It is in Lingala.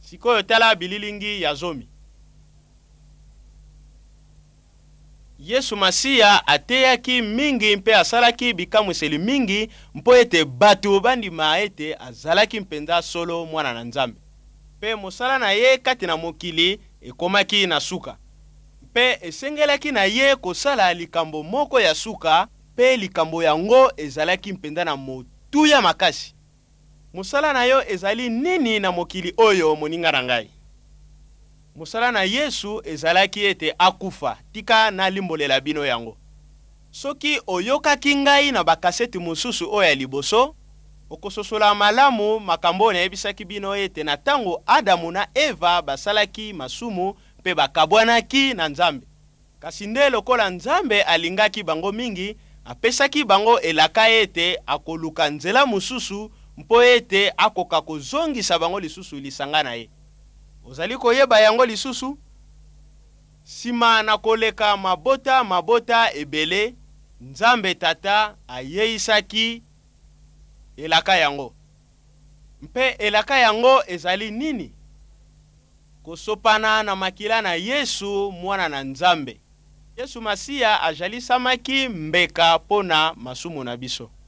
Sikoyo tala bililingi ya zomi. Yesu Masiya ateyaki mingi mpe asalaki bikamwiseli mingi mpo ete batu bandima ete azalaki mpenza solo mwana na Nzambe. Mpe mosala na ye kati na mokili ekomaki na suka. Mpe esengelaki na ye kosala likambo moko ya suka, mpe likambo yango ezalaki mpenza na motuya makasi. Mosala na yo ezali nini na mokili oyo moninga na ngai? Mosala na Yesu ezalaki ete akufa, tika na limbolela bino yango. Soki oyokaki ngai na bakaseti mosusu oyo ya liboso, okososola malamu makambo na yebisaki bino ete na tango Adamu na Eva basalaki masumu mpe bakabwanaki na Nzambe. Kasi nde lokola Nzambe alingaki bango mingi, apesaki bango elaka ete akoluka nzela mosusu mpo ete akoka kozongisa bango lisusu lisanga na ye. Ozali koyeba yango lisusu? Sima na koleka mabota ebele, Nzambe Tata ayeisaki elaka yango. Mpe elaka yango ezali nini? Kosopana na makila na Yesu mwana na Nzambe. Yesu Masiya ajalisamaki mbeka pona masumu na biso.